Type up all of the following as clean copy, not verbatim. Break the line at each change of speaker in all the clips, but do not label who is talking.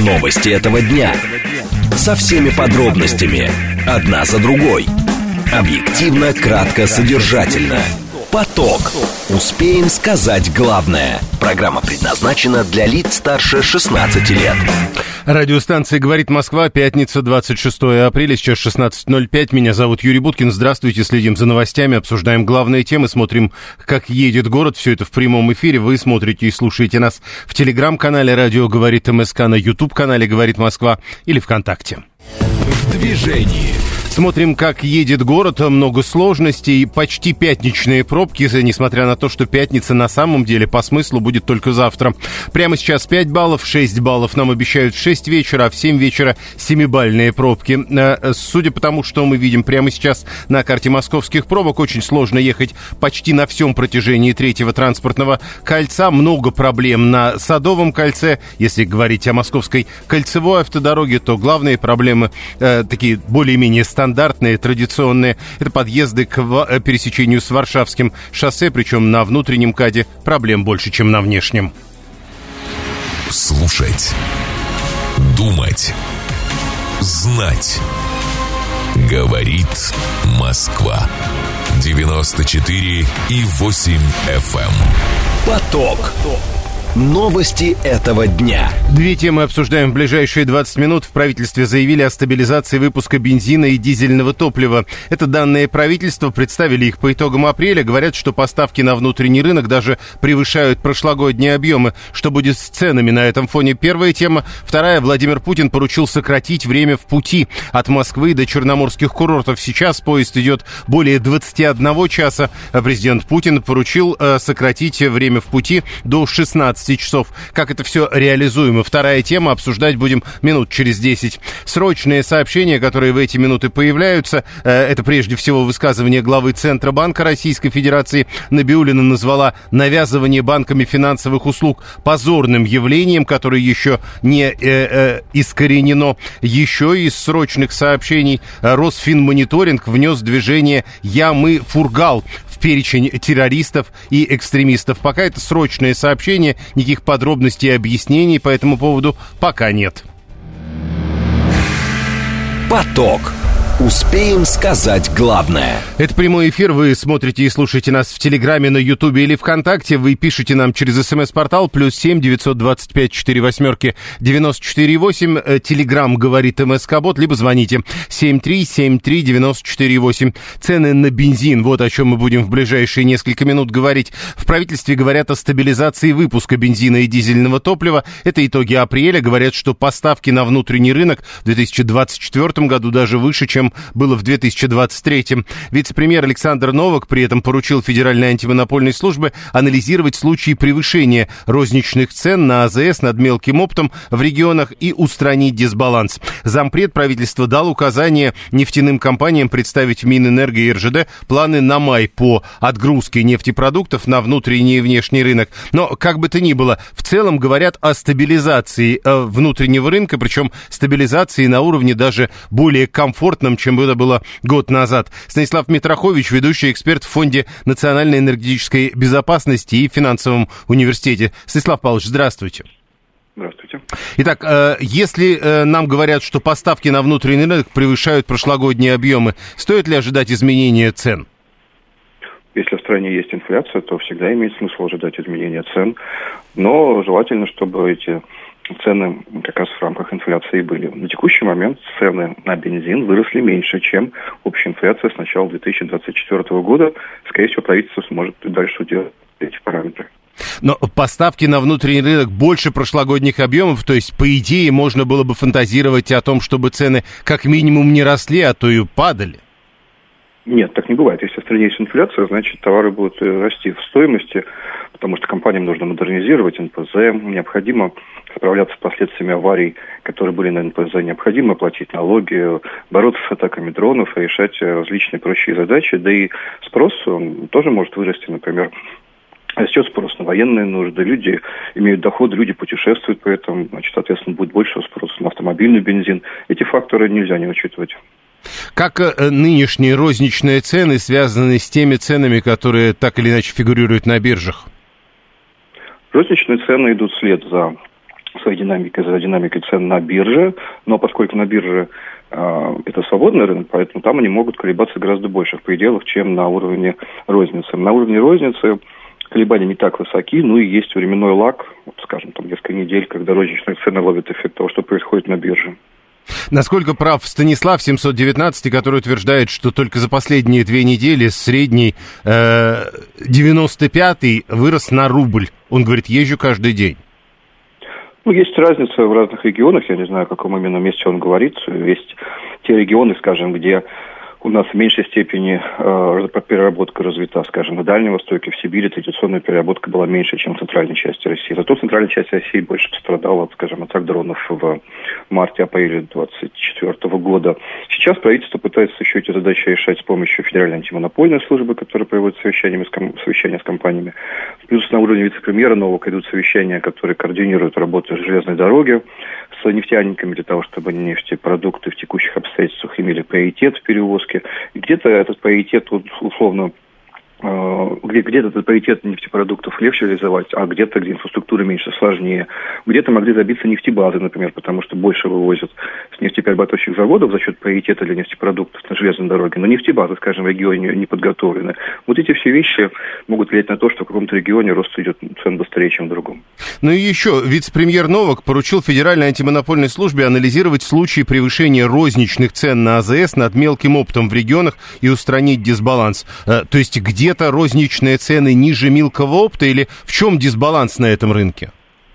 Новости этого дня. Со всеми подробностями. Одна за другой. Объективно, кратко, содержательно. Поток. Успеем сказать главное. Программа предназначена для лиц старше 16 лет.
Радиостанция «Говорит Москва», пятница, 26 апреля, сейчас 16:05. Меня зовут Юрий Буткин. Здравствуйте, следим за новостями, обсуждаем главные темы, смотрим, как едет город. Все это в прямом эфире. Вы смотрите и слушаете нас в телеграм-канале «Радио говорит МСК», на YouTube-канале «Говорит Москва» или ВКонтакте.
В движении.
Смотрим, как едет город, много сложностей, почти пятничные пробки, несмотря на то, что пятница на самом деле по смыслу будет только завтра. Прямо сейчас 5 баллов, 6 баллов нам обещают в 6 вечера, а в 7 вечера 7-бальные пробки. Судя по тому, что мы видим прямо сейчас на карте московских пробок, очень сложно ехать почти на всем протяжении третьего транспортного кольца. Много проблем на Садовом кольце. Если говорить о московской кольцевой автодороге, то главные проблемы такие более-менее стандартные, традиционные. Это подъезды к пересечению с Варшавским шоссе, причем на внутреннем КАДе проблем больше, чем на внешнем.
Слушать. Думать. Знать. Говорит Москва. 94,8 FM. Поток. Новости этого дня.
Две темы обсуждаем в ближайшие 20 минут. В правительстве заявили о стабилизации выпуска бензина и дизельного топлива. Это данные правительства, представили их по итогам апреля. Говорят, что поставки на внутренний рынок даже превышают прошлогодние объемы. Что будет с ценами на этом фоне? Первая тема. Вторая. Владимир Путин поручил сократить время в пути от Москвы до черноморских курортов. Сейчас поезд идет более 21 часа. Президент Путин поручил сократить время в пути до 16 часов. Как это все реализуемо? Вторая тема. Обсуждать будем минут через 10. Срочные сообщения, которые в эти минуты появляются. Это прежде всего высказывание главы Центробанка Российской Федерации. Набиуллина назвала навязывание банками финансовых услуг позорным явлением, которое еще не искоренено. Еще из срочных сообщений. Росфинмониторинг внес движение «Я-мы Фургал» в перечень террористов и экстремистов. Пока это срочные сообщения. Никаких подробностей и объяснений по этому поводу пока нет.
Поток. Успеем сказать главное.
Это прямой эфир. Вы смотрите и слушаете нас в Телеграме, на Ютубе или ВКонтакте. Вы пишете нам через СМС-портал +7 925 48 94 8. Телеграм говорит МСК-бот, либо звоните 7373 94 8. Цены на бензин. Вот о чем мы будем в ближайшие несколько минут говорить. В правительстве говорят о стабилизации выпуска бензина и дизельного топлива. Это итоги апреля. Говорят, что поставки на внутренний рынок в 2024 году даже выше, чем было в 2023. Вице-премьер Александр Новак при этом поручил Федеральной антимонопольной службе анализировать случаи превышения розничных цен на АЗС над мелким оптом в регионах и устранить дисбаланс. Зампред правительства дал указание нефтяным компаниям представить в Минэнерго и РЖД планы на май по отгрузке нефтепродуктов на внутренний и внешний рынок. Но, как бы то ни было, в целом говорят о стабилизации внутреннего рынка, причем стабилизации на уровне даже более комфортном, чем это было год назад. Станислав Митрохович, ведущий эксперт в Фонде национальной энергетической безопасности и финансовом университете. Станислав Павлович, здравствуйте.
Здравствуйте.
Итак, если нам говорят, что поставки на внутренний рынок превышают прошлогодние объемы, стоит ли ожидать изменения цен?
Если в стране есть инфляция, то всегда имеет смысл ожидать изменения цен, но желательно, чтобы эти цены как раз в рамках инфляции были. На текущий момент цены на бензин выросли меньше, чем общая инфляция с начала 2024 года. Скорее всего, правительство сможет дальше удержать эти параметры.
Но поставки на внутренний рынок больше прошлогодних объемов, то есть, по идее, можно было бы фантазировать о том, чтобы цены как минимум не росли, а то и падали.
Нет, так не бывает. Если в стране есть инфляция, значит, товары будут расти в стоимости, потому что компаниям нужно модернизировать НПЗ, необходимо справляться с последствиями аварий, которые были на НПЗ, необходимо платить налоги, бороться с атаками дронов, решать различные прочие задачи, да и спрос он тоже может вырасти, например, растет спрос на военные нужды, люди имеют доходы, люди путешествуют, поэтому, значит, соответственно, будет больше спроса на автомобильный бензин. Эти факторы нельзя не учитывать.
Как нынешние розничные цены связаны с теми ценами, которые так или иначе фигурируют на биржах?
Розничные цены идут вслед за своей динамикой за динамикой цен на бирже, но поскольку на бирже это свободный рынок, поэтому там они могут колебаться гораздо больше в пределах, чем на уровне розницы. На уровне розницы колебания не так высоки, ну и есть временной лаг, скажем, там несколько недель, когда розничные цены ловят эффект того, что происходит на бирже.
Насколько прав Станислав 719, который утверждает, что только за последние 2 недели средний 95-й вырос на рубль. Он говорит, езжу каждый день.
Ну, есть разница в разных регионах, я не знаю, о каком именно месте он говорит. Есть те регионы, скажем, где у нас в меньшей степени переработка развита, скажем, на Дальнем Востоке, в Сибири традиционная переработка была меньше, чем в центральной части России. Зато центральная часть России больше пострадала, скажем, атак дронов в марте-апреле 2024 года. Сейчас правительство пытается еще эти задачи решать с помощью Федеральной антимонопольной службы, которая проводит совещания с компаниями. Плюс на уровне вице-премьера нового идут совещания, которые координируют работу железной дороги с нефтяниками для того, чтобы нефтепродукты в текущих обстоятельствах имели приоритет в перевозке. И где-то этот приоритет, условно, где-то этот приоритет нефтепродуктов легче реализовать, а где-то, где инфраструктура меньше, сложнее. Где-то могли забиться нефтебазы, например, потому что больше вывозят с нефтеперерабатывающих заводов за счет приоритета для нефтепродуктов на железной дороге. Но нефтебазы, скажем, в регионе не подготовлены. Вот эти все вещи могут влиять на то, что в каком-то регионе рост идет цен быстрее, чем в другом.
Ну и еще вице-премьер Новак поручил Федеральной антимонопольной службе анализировать случаи превышения розничных цен на АЗС над мелким оптом в регионах и устранить дисбаланс. То есть где-то розничные цены ниже мелкого опта или в чем дисбаланс на этом рынке?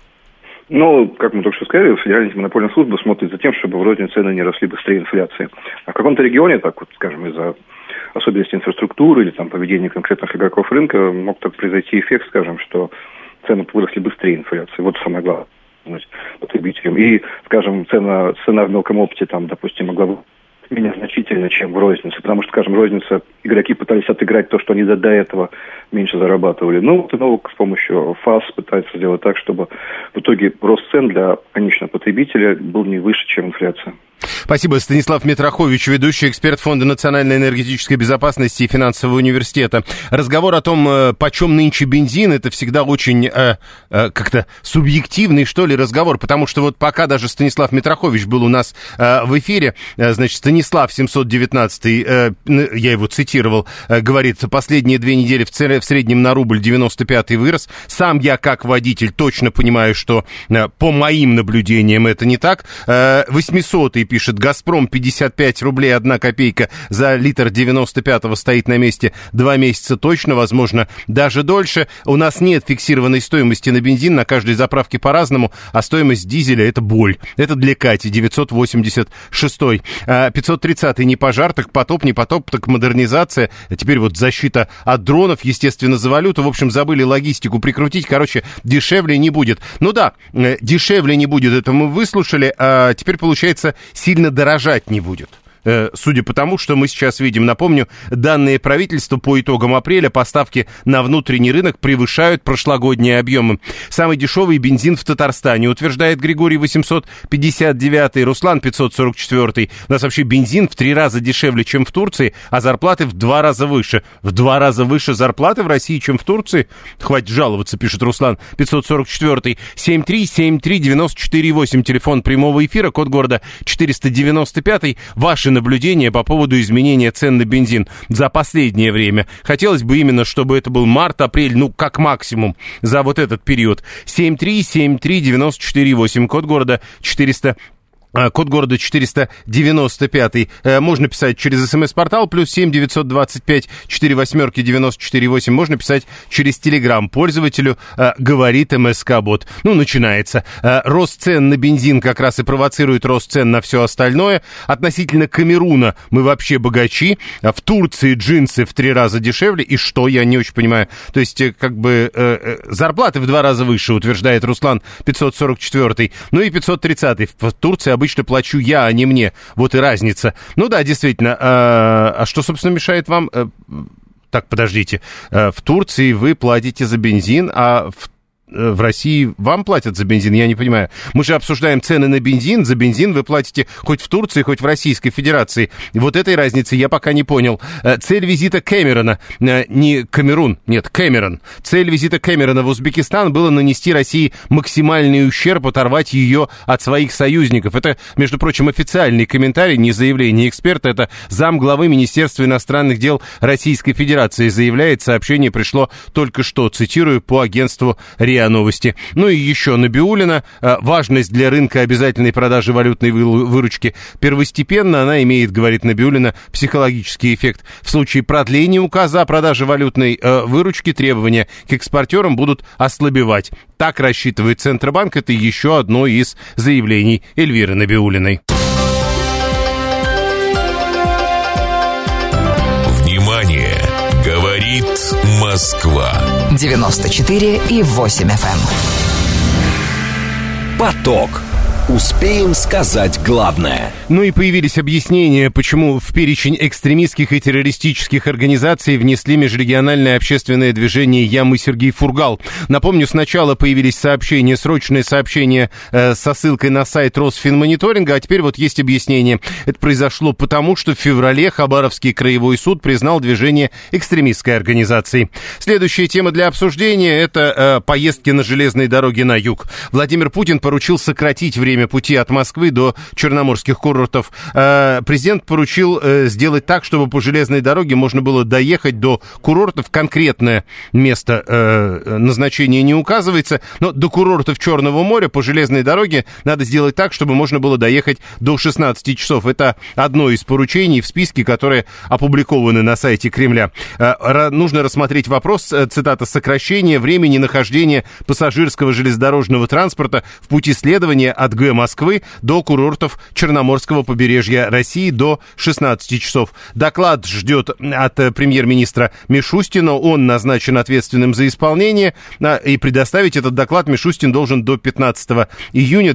Ну, как мы только что сказали, Федеральная антимонопольная служба смотрит за тем, чтобы в рознице цены не росли быстрее инфляции. А в каком-то регионе, так вот, скажем, из-за особенностей инфраструктуры или там поведения конкретных игроков рынка мог так произойти эффект, скажем, что цены выросли быстрее инфляции. Вот самое главное потребителям. И, скажем, цена в мелком опте, там, допустим, могла бы менее значительно, чем в рознице, потому что, скажем, розница, игроки пытались отыграть то, что они до этого меньше зарабатывали. Ну, вот и Новак с помощью ФАС пытается сделать так, чтобы в итоге рост цен для конечного потребителя был не выше, чем инфляция.
Спасибо. Станислав Митрохович, ведущий эксперт Фонда национальной энергетической безопасности и финансового университета. Разговор о том, почем нынче бензин, это всегда очень как-то субъективный, что ли, разговор, потому что вот пока даже Станислав Митрохович был у нас в эфире, значит, Станислав 719, я его цитировал, говорит, последние 2 недели в среднем на рубль 95-й вырос. Сам я, как водитель, точно понимаю, что по моим наблюдениям это не так. 800-й пишет, «Газпром» 55 рублей 1 копейка за литр 95-го стоит на месте 2 месяца точно, возможно, даже дольше. У нас нет фиксированной стоимости на бензин, на каждой заправке по-разному, а стоимость дизеля — это боль. Это для Кати, 986-й. 530-й не пожар, так потоп, не потоп, так модернизация. А теперь вот защита от дронов, естественно, за валюту. В общем, забыли логистику прикрутить. Короче, дешевле не будет. Ну да, дешевле не будет, это мы выслушали, а теперь, получается, сильно дорожать не будет. Судя по тому, что мы сейчас видим. Напомню, данные правительства по итогам апреля поставки на внутренний рынок превышают прошлогодние объемы. Самый дешевый бензин в Татарстане, утверждает Григорий 859, Руслан 544. У нас вообще бензин в 3 раза дешевле, чем в Турции, а зарплаты в 2 раза выше. В 2 раза выше зарплаты в России, чем в Турции? Хватит жаловаться, пишет Руслан 544. 7373948, телефон прямого эфира, код города 495. Ваши наблюдения по поводу изменения цен на бензин за последнее время. Хотелось бы именно, чтобы это был март, апрель, ну, как максимум, за вот этот период. 7373948, код города 495. Можно писать через СМС-портал, +7 925 48 94 8. Можно писать через Телеграм пользователю «Говорит МСК-бот». Ну, начинается. Рост цен на бензин как раз и провоцирует рост цен на все остальное. Относительно Камеруна мы вообще богачи. В Турции джинсы в 3 раза дешевле. И что? Я не очень понимаю. То есть, как бы, зарплаты в 2 раза выше, утверждает Руслан 544. Ну и 530. В Турции обычно плачу я, а не мне. Вот и разница. Ну да, действительно. А что, собственно, мешает вам... Так, подождите. В Турции вы платите за бензин, а в России вам платят за бензин? Я не понимаю. Мы же обсуждаем цены на бензин. За бензин вы платите хоть в Турции, хоть в Российской Федерации. Вот этой разницы я пока не понял. Цель визита Кэмерона, не Камерун, нет, Кэмерон. Цель визита Кэмерона в Узбекистан было нанести России максимальный ущерб, оторвать ее от своих союзников. Это, между прочим, официальный комментарий, не заявление эксперта. Это замглавы Министерства иностранных дел Российской Федерации заявляет. Сообщение пришло только что, цитирую по агентству РИА Новости. Ну и еще Набиуллина. Важность для рынка обязательной продажи валютной выручки первостепенно. Она имеет, говорит Набиуллина, психологический эффект. В случае продления указа о продаже валютной выручки требования к экспортерам будут ослабевать. Так рассчитывает Центробанк. Это еще одно из заявлений Эльвиры Набиуллиной.
Внимание! Говорит Москва.
94,8 FM.
Поток. Успеем сказать главное.
Ну и появились объяснения, почему в перечень экстремистских и террористических организаций внесли межрегиональное общественное движение «Я, мы, Сергей Фургал». Напомню, сначала появились сообщения, срочные сообщения со ссылкой на сайт Росфинмониторинга, а теперь вот есть объяснение. Это произошло потому, что в феврале Хабаровский краевой суд признал движение экстремистской организацией. Следующая тема для обсуждения – это поездки на железной дороге на юг. Владимир Путин поручил сократить время пути от Москвы до черноморских курортов. Президент поручил сделать так, чтобы по железной дороге можно было доехать до курортов. Конкретное место назначения не указывается, но до курортов Черного моря по железной дороге надо сделать так, чтобы можно было доехать до 16 часов. Это одно из поручений в списке, которые опубликованы на сайте Кремля. Нужно рассмотреть вопрос, цитата, сокращения времени нахождения пассажирского железнодорожного транспорта в пути следования от Москвы до курортов Черноморского побережья России до 16 часов. Доклад ждет от премьер-министра Мишустина. Он назначен ответственным за исполнение. И предоставить этот доклад Мишустин должен до 15 июня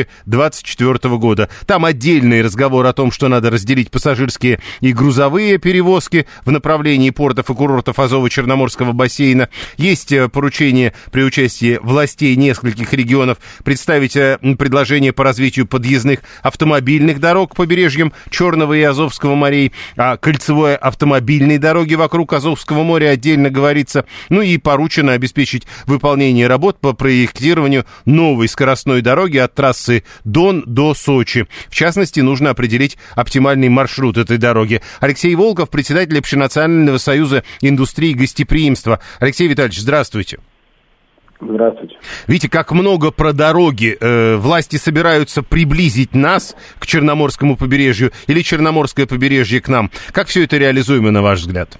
2024 года. Там отдельный разговор о том, что надо разделить пассажирские и грузовые перевозки в направлении портов и курортов Азово-Черноморского бассейна. Есть поручение при участии властей нескольких регионов представить предложение по развитию подъездных автомобильных дорог к побережьям Черного и Азовского морей, а кольцевой автомобильной дороги вокруг Азовского моря отдельно говорится. Ну и поручено обеспечить выполнение работ по проектированию новой скоростной дороги от трассы Дон до Сочи. В частности, нужно определить оптимальный маршрут этой дороги. Алексей Волков, председатель Общенационального союза индустрии гостеприимства. Алексей Витальевич, здравствуйте.
Здравствуйте.
Видите, как много про дороги. Власти собираются приблизить нас к Черноморскому побережью или Черноморское побережье к нам. Как все это реализуемо, на ваш взгляд?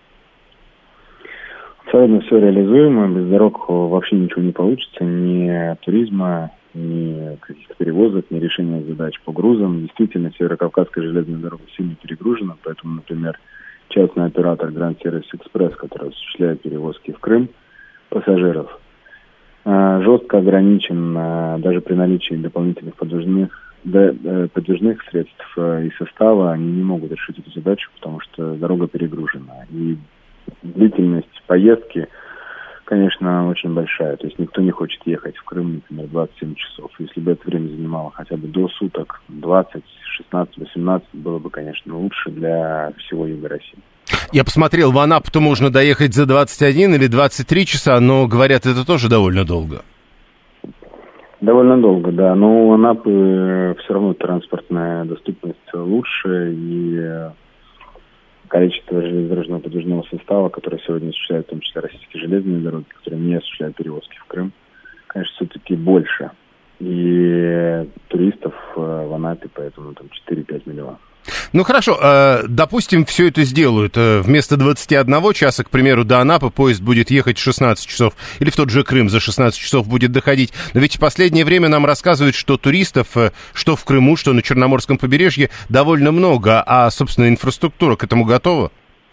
Абсолютно все реализуемо. Без дорог вообще ничего не получится. Ни туризма, ни каких-то перевозок, ни решения задач по грузам. Действительно, Северокавказская железная дорога сильно перегружена. Поэтому, например, частный оператор Grand Service Express, который осуществляет перевозки в Крым пассажиров, жестко ограничен даже при наличии дополнительных подвижных средств и состава. Они не могут решить эту задачу, потому что дорога перегружена. И длительность поездки, конечно, очень большая. То есть никто не хочет ехать в Крым, например, 27 часов. Если бы это время занимало хотя бы до суток, 20, 16, 18, было бы, конечно, лучше для всего юга России.
Я посмотрел, в Анапу-то можно доехать за 21 или 23 часа, но, говорят, это тоже довольно долго.
Довольно долго, да. Но у Анапы все равно транспортная доступность лучше, и количество железнодорожного подвижного состава, которое сегодня осуществляют, в том числе российские железные дороги, которые не осуществляют перевозки в Крым, конечно, все-таки больше. И туристов в Анапе, поэтому там 4-5 миллионов.
Ну хорошо, допустим, все это сделают. Вместо 21 часа, к примеру, до Анапы поезд будет ехать 16 часов. Или в тот же Крым за 16 часов будет доходить. Но ведь в последнее время нам рассказывают, что туристов, что в Крыму, что на Черноморском побережье, довольно много. А, собственно, инфраструктура к этому готова?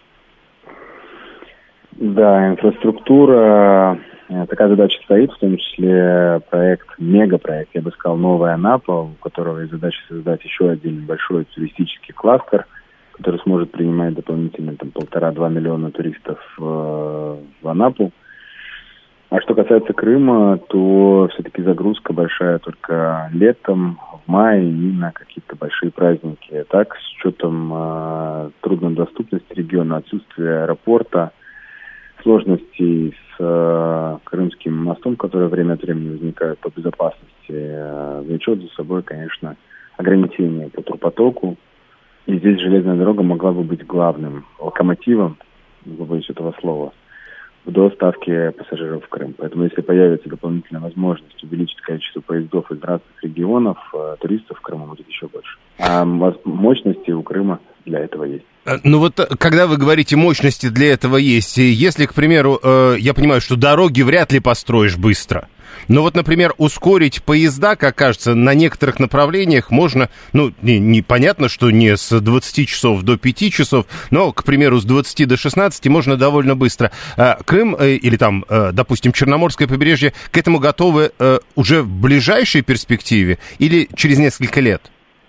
Да, инфраструктура... Такая задача стоит, в том числе мегапроект, я бы сказал, «Новая Анапа», у которого есть задача создать еще один большой туристический кластер, который сможет принимать дополнительно 1,5-2 миллиона туристов в Анапу. А что касается Крыма, то все-таки загрузка большая только летом, в мае и на какие-то большие праздники. Так, с учетом труднодоступности региона, отсутствия аэропорта, сложностей с Крымским мостом, которые время от времени возникают по безопасности, влечет за собой, конечно, ограничение по турпотоку. И здесь железная дорога могла бы быть главным локомотивом, не боюсь этого слова, в доставке пассажиров в Крым. Поэтому если появится дополнительная возможность увеличить количество поездов из разных регионов, туристов в Крыму будет еще больше. А мощности у Крыма для этого есть.
Ну вот, когда вы говорите, мощности для этого есть, если, к примеру, я понимаю, что дороги вряд ли построишь быстро, но вот, например, ускорить поезда, как кажется, на некоторых направлениях можно, ну, непонятно, что не с 20 часов до 5 часов, но, к примеру, с 20 до 16 можно довольно быстро. Крым или там, допустим, Черноморское побережье к этому готовы уже в ближайшей перспективе или через несколько лет?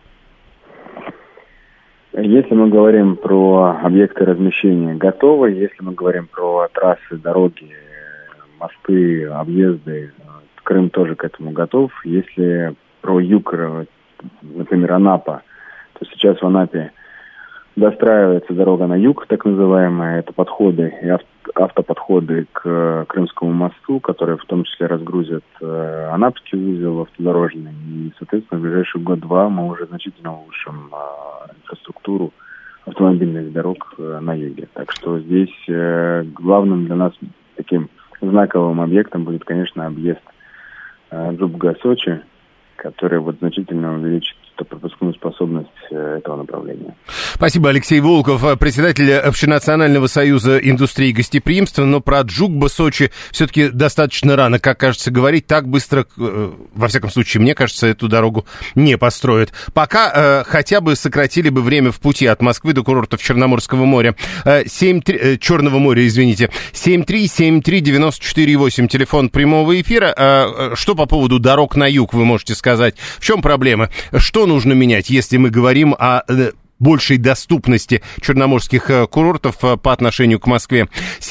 Если мы говорим про объекты размещения, готовы. Если мы говорим про трассы, дороги, мосты, объезды, Крым тоже к этому готов. Если про юг, например, Анапа, то сейчас в Анапе достраивается дорога на юг, так называемая. Это подходы и автоподходы к Крымскому мосту, которые в том числе разгрузят Анапский узел автодорожный. И, соответственно, в ближайший год-два мы уже значительно улучшим инфраструктуру автомобильных дорог на юге. Так что здесь главным для нас таким знаковым объектом будет, конечно, объезд Джубга-Сочи, который вот значительно увеличит пропускную способность этого направления.
Спасибо, Алексей Волков, председатель Общенационального союза индустрии гостеприимства. Но про Джубга-Сочи все-таки достаточно рано, как кажется, говорить. Так быстро, во всяком случае, мне кажется, эту дорогу не построят. Пока хотя бы сократили бы время в пути от Москвы до курортов Черноморского моря. Черного моря, извините. 7373948, телефон прямого эфира. Что по поводу дорог на юг вы можете сказать? В чем проблема? Что нужно менять, если мы говорим о большей доступности черноморских курортов по отношению к Москве?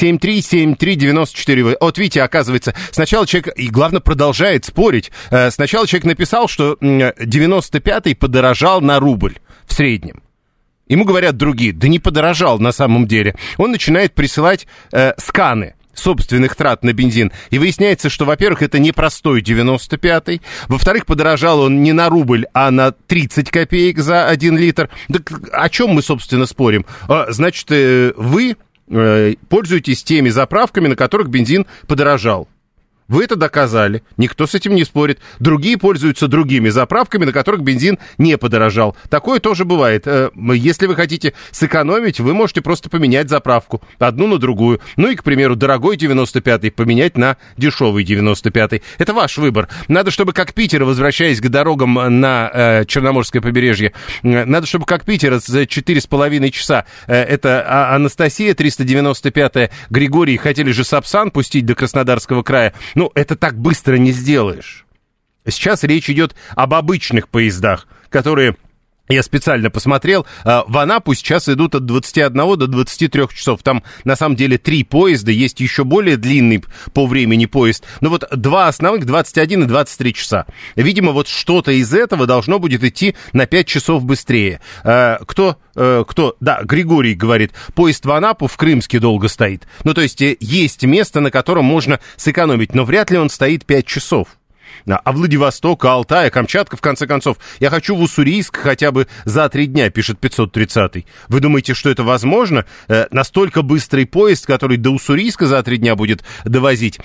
7373948. Вот видите, оказывается, сначала человек, и главное, продолжает спорить. Сначала человек написал, что 95-й подорожал на рубль в среднем. Ему говорят другие, да не подорожал на самом деле. Он начинает присылать сканы собственных трат на бензин. И выясняется, что, во-первых, это не простой 95-й. Во-вторых, подорожал он не на рубль, а на 30 копеек за 1 литр. Так о чем мы, собственно, спорим? Значит, вы пользуетесь теми заправками, на которых бензин подорожал. Вы это доказали, никто с этим не спорит. Другие пользуются другими заправками, на которых бензин не подорожал. Такое тоже бывает. Если вы хотите сэкономить, вы можете просто поменять заправку одну на другую. Ну и, к примеру, дорогой 95-й поменять на дешевый 95-й. Это ваш выбор. Надо, чтобы как Питер, возвращаясь к дорогам на Черноморское побережье, надо, чтобы как Питер за 4,5 часа. Это Анастасия, 395-я, Григорий, хотели же Сапсан пустить до Краснодарского края. Ну, это так быстро не сделаешь. Сейчас речь идет об обычных поездах, которые, я специально посмотрел, в Анапу сейчас идут от 21 до 23 часов. Там, на самом деле, 3 поезда, есть еще более длинный по времени поезд. Но вот 2 основных, 21 и 23 часа. Видимо, вот что-то из этого должно будет идти на 5 часов быстрее. Кто? Да, Григорий говорит, поезд в Анапу в Крымске долго стоит. Ну, то есть, есть место, на котором можно сэкономить, но вряд ли он стоит 5 часов. А Владивосток, Алтай, Камчатка, в конце концов. Я хочу в Уссурийск хотя бы за 3 дня, пишет 530-й. Вы думаете, что это возможно? Настолько быстрый поезд, который до Уссурийска за 3 дня будет довозить.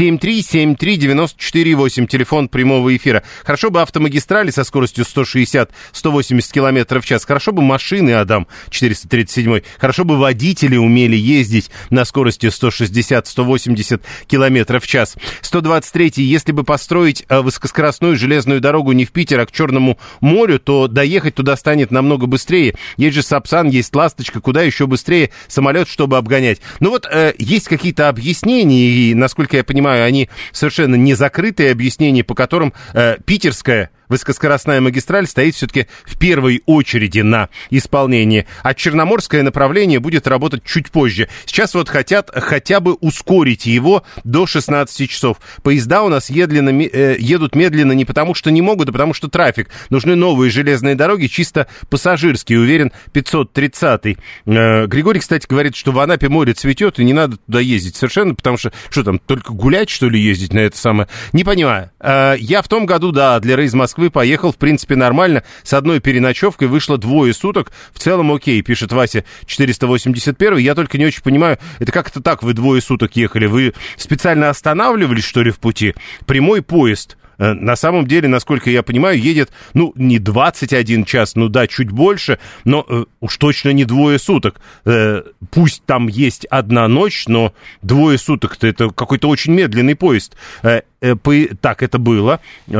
7373948, телефон прямого эфира. Хорошо бы автомагистрали со скоростью 160-180 км в час. Хорошо бы машины, Адам, 437-й. Хорошо бы водители умели ездить на скорости 160-180 км в час. 123-й, если бы построить построить высокоскоростную железную дорогу не в Питер, а к Черному морю, то доехать туда станет намного быстрее. Есть же Сапсан, есть Ласточка, куда еще быстрее самолет, чтобы обгонять. Ну вот есть какие-то объяснения, и, насколько я понимаю, они совершенно не закрытые объяснения, по которым питерская высокоскоростная магистраль стоит все-таки в первой очереди на исполнение, а черноморское направление будет работать чуть позже. Сейчас вот хотят хотя бы ускорить его до 16 часов. Поезда у нас едут медленно не потому, что не могут, а потому, что трафик. Нужны новые железные дороги, чисто пассажирские, уверен 530-й. Григорий, кстати, говорит, что в Анапе море цветет, и не надо туда ездить совершенно, потому что там, только гулять, что ли, ездить на это самое? Не понимаю. Я в том году, да, для Рейс Москвы поехал, в принципе, нормально. С одной переночевкой вышло 2 суток. В целом окей, пишет Вася 481. Я только не очень понимаю, это как это так вы 2 суток ехали? Вы специально останавливались, что ли, в пути? Прямой поезд. На самом деле, насколько я понимаю, едет, не 21 час, да, чуть больше, но уж точно не 2 суток. Пусть там есть одна ночь, но 2 суток-то это какой-то очень медленный поезд. Так это было.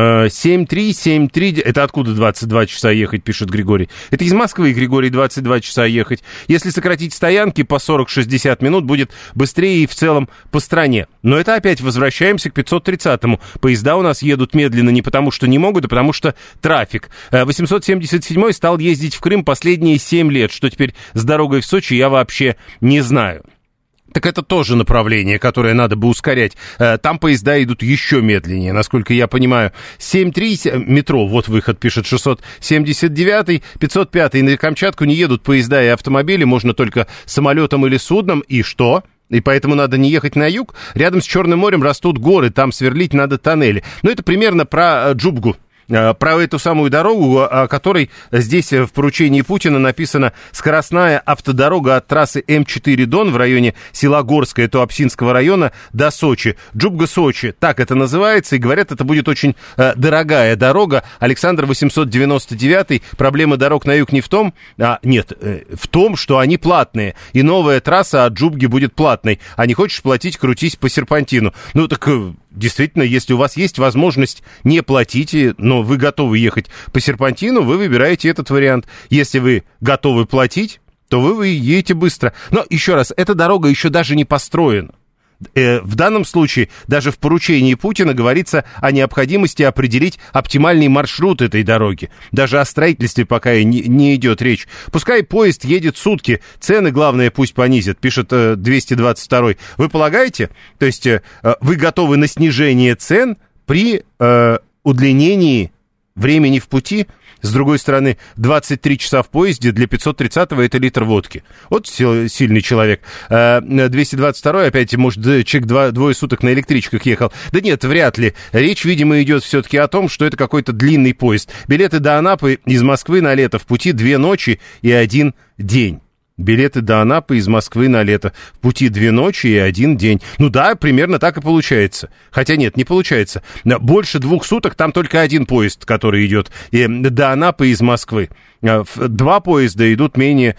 7-3, это откуда 22 часа ехать, пишет Григорий. Это из Москвы, Григорий, 22 часа ехать. Если сократить стоянки по 40-60 минут, будет быстрее и в целом по стране. Но это опять возвращаемся к 530-му. Поезда у нас едут медленно не потому, что не могут, а потому что трафик. 877-й стал ездить в Крым последние 7 лет. Что теперь с дорогой в Сочи, я вообще не знаю. Так это тоже направление, которое надо бы ускорять. Там поезда идут еще медленнее, насколько я понимаю. 7-3, метро, вот выход, пишет 679-й, 505-й. На Камчатку не едут поезда и автомобили, можно только самолетом или судном. И что? И поэтому надо не ехать на юг. Рядом с Черным морем растут горы, там сверлить надо тоннели. Это примерно про Джубгу. Про эту самую дорогу, о которой здесь в поручении Путина написано: скоростная автодорога от трассы М4 Дон в районе села Горское Туапсинского района до Сочи. Джубга-Сочи, так это называется, и говорят, это будет очень дорогая дорога. Александр 899, проблема дорог на юг не в том, в том, что они платные, и новая трасса от Джубги будет платной. А не хочешь платить, крутись по серпантину. Действительно, если у вас есть возможность не платить, но вы готовы ехать по серпантину, вы выбираете этот вариант. Если вы готовы платить, то вы едете быстро. Но еще раз, эта дорога еще даже не построена. В данном случае даже в поручении Путина говорится о необходимости определить оптимальный маршрут этой дороги. Даже о строительстве пока и не идет речь. Пускай поезд едет сутки, цены, главное, пусть понизят, пишет 222-й. Вы полагаете? То есть вы готовы на снижение цен при удлинении времени в пути? С другой стороны, 23 часа в поезде для 530-го это литр водки. Вот сильный человек. 222-й, опять, может, человек 2 суток на электричках ехал. Да нет, вряд ли. Речь, видимо, идет все-таки о том, что это какой-то длинный поезд. Билеты до Анапы из Москвы на лето в пути 2 ночи и 1 день. Билеты до Анапы из Москвы на лето. В пути 2 ночи и 1 день. Да, примерно так и получается. Хотя нет, не получается. Больше 2 суток там только 1 поезд, который идет до Анапы из Москвы. 2 поезда идут менее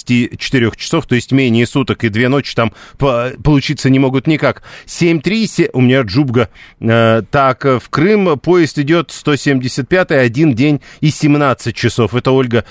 24 часов, то есть менее суток, и 2 ночи там получиться не могут никак. 7-3, у меня Джубга. Так, в Крым поезд идет 175-й, 1 день и 17 часов. Это Ольга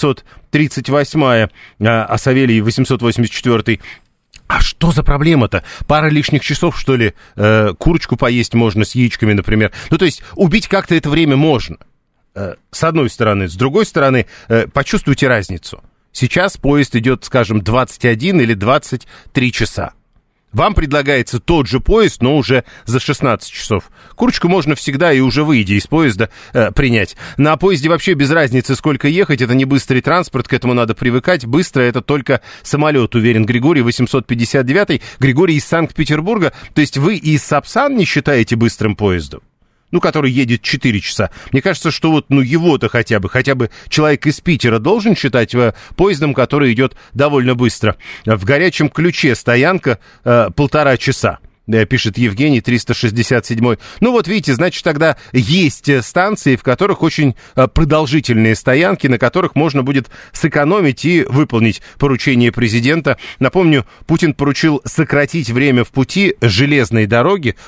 538-я, а Савелий 884-й. А что за проблема-то? Пара лишних часов, что ли? Курочку поесть можно с яичками, например. То есть убить как-то это время можно. С одной стороны. С другой стороны, почувствуйте разницу. Сейчас поезд идет, скажем, 21 или 23 часа. Вам предлагается тот же поезд, но уже за 16 часов. Курочку можно всегда и уже выйдя из поезда принять. На поезде вообще без разницы, сколько ехать. Это не быстрый транспорт, к этому надо привыкать. Быстро это только самолет, уверен Григорий 859. Григорий из Санкт-Петербурга. То есть вы и Сапсан не считаете быстрым поездом? Который едет 4 часа. Мне кажется, что его-то хотя бы человек из Питера должен считать поездом, который идет довольно быстро. В Горячем Ключе стоянка 1,5 часа. пишет Евгений, 367-й. Ну вот видите, значит, тогда есть станции, в которых очень продолжительные стоянки, на которых можно будет сэкономить и выполнить поручение президента. Напомню, Путин поручил сократить время в пути по железной дороге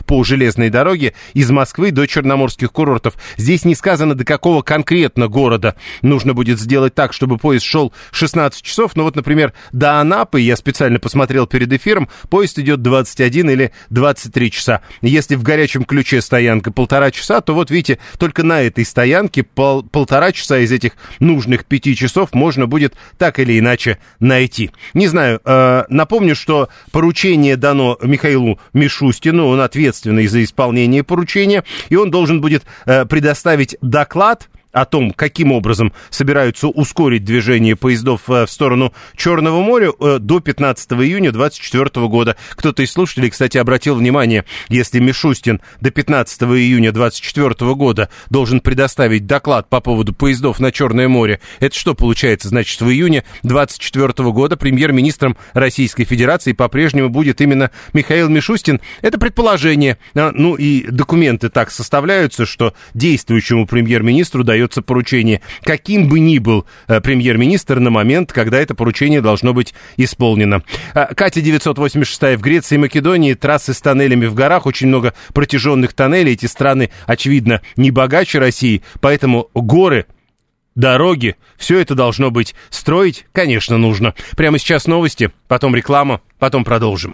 из Москвы до черноморских курортов. Здесь не сказано, до какого конкретно города нужно будет сделать так, чтобы поезд шел 16 часов. Но вот, например, до Анапы, я специально посмотрел перед эфиром, поезд идет 21 или 23 часа. Если в горячем ключе стоянка 1,5 часа, то вот видите, только на этой стоянке 1,5 часа из этих нужных 5 часов можно будет так или иначе найти. Не знаю, напомню, что поручение дано Михаилу Мишустину, он ответственный за исполнение поручения, и он должен будет предоставить доклад о том, каким образом собираются ускорить движение поездов в сторону Черного моря до 15 июня 2024 года. Кто-то из слушателей, кстати, обратил внимание, если Мишустин до 15 июня 2024 года должен предоставить доклад по поводу поездов на Черное море, это что получается? Значит, в июне 2024 года премьер-министром Российской Федерации по-прежнему будет именно Михаил Мишустин. Это предположение. Ну и документы так составляются, что действующему премьер-министру дается поручение, каким бы ни был премьер-министр на момент, когда это поручение должно быть исполнено. Катя 986 в Греции и Македонии, трассы с тоннелями в горах, очень много протяженных тоннелей. Эти страны, очевидно, не богаче России, поэтому горы, дороги, все это должно быть. Строить, конечно, нужно. Прямо сейчас новости, потом реклама, потом продолжим.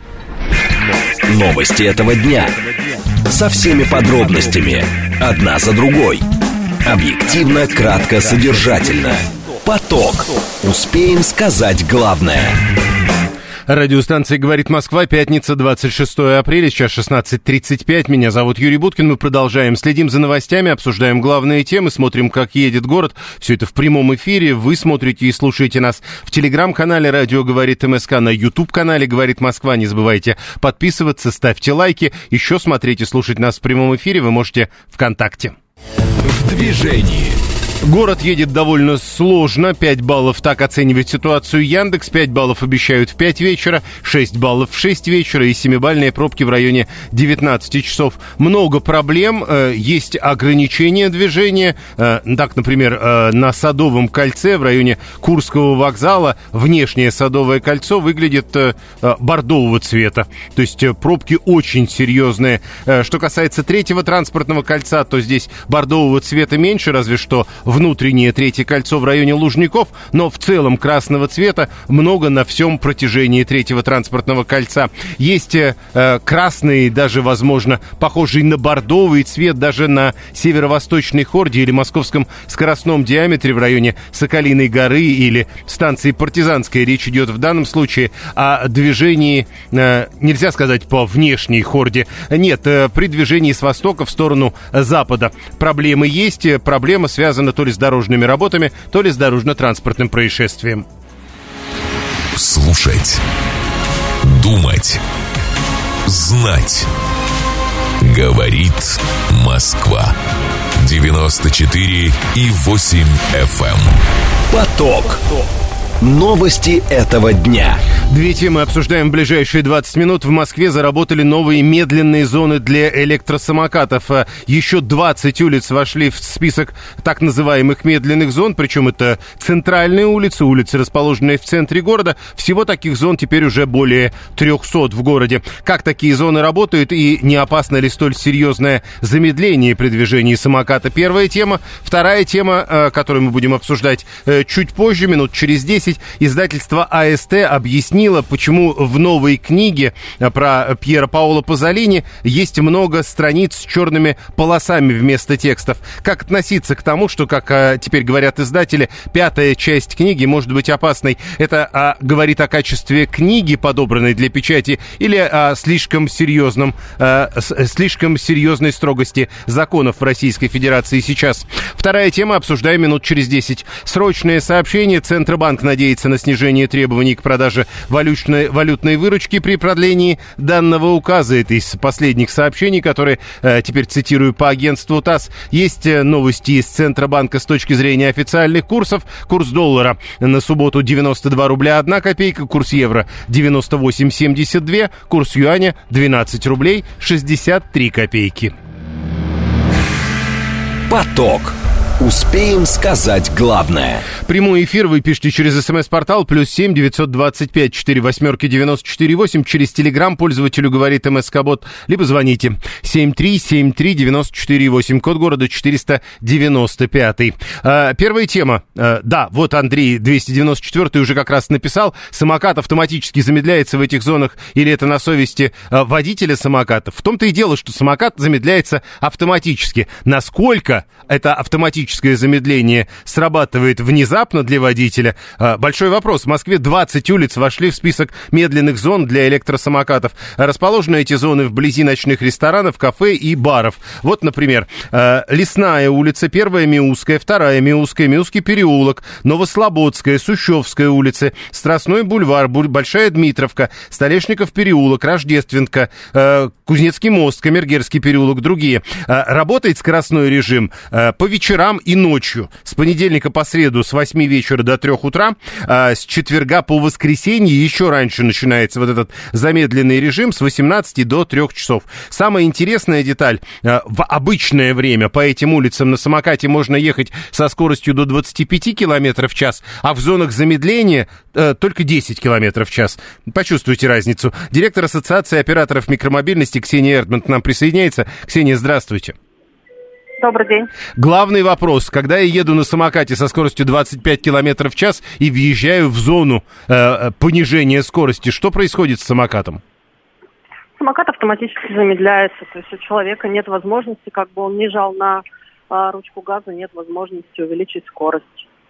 Новости этого дня. Со всеми подробностями. Одна за другой. Объективно, кратко, содержательно. Поток. Успеем сказать главное.
Радиостанция «Говорит Москва», пятница, 26 апреля, сейчас 16:35. Меня зовут Юрий Буткин. Мы продолжаем. Следим за новостями, обсуждаем главные темы, смотрим, как едет город. Все это в прямом эфире. Вы смотрите и слушаете нас в телеграм-канале «Радио говорит МСК», на YouTube-канале «Говорит Москва». Не забывайте подписываться, ставьте лайки. Еще смотреть и слушать нас в прямом эфире вы можете ВКонтакте.
В движении.
Город едет довольно сложно. 5 баллов так оценивает ситуацию Яндекс. 5 баллов обещают в 5 вечера, 6 баллов в 6 вечера и 7-бальные пробки в районе 19 часов. Много проблем. Есть ограничения движения. Так, например, на Садовом кольце в районе Курского вокзала внешнее Садовое кольцо выглядит бордового цвета. То есть пробки очень серьезные. Что касается третьего транспортного кольца, то здесь бордового цвета меньше, разве что внутреннее третье кольцо в районе Лужников, но в целом красного цвета много на всем протяжении третьего транспортного кольца. Есть красный, даже, возможно, похожий на бордовый цвет даже на северо-восточной Хорде или московском скоростном диаметре в районе Соколиной горы или станции Партизанская. Речь идет в данном случае о движении, нельзя сказать по внешней Хорде, нет, при движении с востока в сторону запада. Проблемы есть, проблема связана то ли с дорожными работами, то ли с дорожно-транспортным происшествием.
Слушать, думать, знать. Говорит Москва. 94,8 FM. Поток. Новости этого дня.
Две темы обсуждаем в ближайшие 20 минут. В Москве заработали новые медленные зоны для электросамокатов. Еще 20 улиц вошли в список так называемых медленных зон. Причем это центральные улицы, улицы, расположенные в центре города. Всего таких зон теперь уже более 300 в городе. Как такие зоны работают и не опасно ли столь серьезное замедление при движении самоката? Первая тема. Вторая тема, которую мы будем обсуждать чуть позже, минут через 10. Издательство АСТ объяснило, почему в новой книге про Пьера Паоло Пазолини есть много страниц с черными полосами вместо текстов. Как относиться к тому, что, как теперь говорят издатели, 5-я часть книги может быть опасной? Это говорит о качестве книги, подобранной для печати, или о слишком серьезной строгости законов в Российской Федерации сейчас? Вторая тема, обсуждаем минут через 10. Срочное сообщение. Центробанк на надеяться на снижение требований к продаже валютной выручки при продлении данного указа. Это из последних сообщений, которые, теперь цитирую по агентству ТАСС, есть новости из Центробанка с точки зрения официальных курсов. Курс доллара на субботу 92 рубля 1 копейка, курс евро 98,72, курс юаня 12 рублей 63 копейки.
Поток. Успеем сказать главное.
Прямой эфир вы пишите через СМС-портал +7 925 48 94 8. Через Телеграм пользователю говорит МСК-бот. Либо звоните 7373 94 8. Код города 495. Первая тема. Да, вот Андрей 294 уже как раз написал. Самокат автоматически замедляется в этих зонах, или это на совести водителя самоката? В том-то и дело, что самокат замедляется автоматически. Насколько это автоматическое замедление срабатывает внезапно для водителя? Большой вопрос. В Москве 20 улиц вошли в список медленных зон для электросамокатов. Расположены эти зоны вблизи ночных ресторанов, кафе и баров. Вот, например, Лесная улица, 1-я Миусская, 2-я Миусская, Миусский переулок, Новослободская, Сущевская улица, Страстной бульвар, Большая Дмитровка, Столешников переулок, Рождественка, Кузнецкий мост, Камергерский переулок, другие. Работает скоростной режим по вечерам и ночью. С понедельника по среду с 8 вечера до 3 утра, с четверга по воскресенье еще раньше начинается вот этот замедленный режим с 18 до 3 часов. Самая интересная деталь: в обычное время по этим улицам на самокате можно ехать со скоростью до 25 км в час, а в зонах замедления только 10 км в час. Почувствуйте разницу. Директор Ассоциации операторов микромобильности Ксения Эрдман к нам присоединяется. Ксения, здравствуйте.
Добрый день.
Главный вопрос: когда я еду на самокате со скоростью 25 км в час и въезжаю в зону понижения скорости, что происходит с самокатом?
Самокат автоматически замедляется, то есть у человека нет возможности, как бы он ни жал на ручку газа, нет возможности увеличить скорость.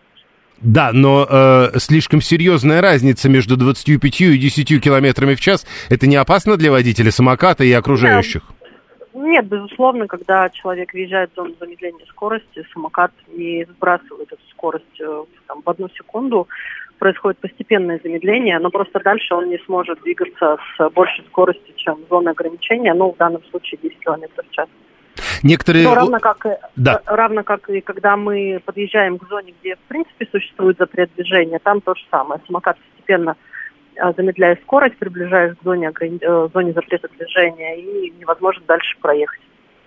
Да, но слишком серьезная разница между 25 и 10 км в час. Это не опасно для водителя самоката и окружающих? Нет, безусловно, когда человек въезжает в зону замедления скорости, самокат не сбрасывает эту скорость в 1 секунду. Происходит постепенное замедление, но просто дальше он не сможет двигаться с большей скоростью, чем зона ограничения, ну, в данном случае 10 км в час. Некоторые... Но равно как и когда мы подъезжаем к зоне, где, в принципе, существует запрет движения, там то же самое. Самокат постепенно замедляя скорость, приближаясь к зоне запрета движения, и невозможно дальше проехать.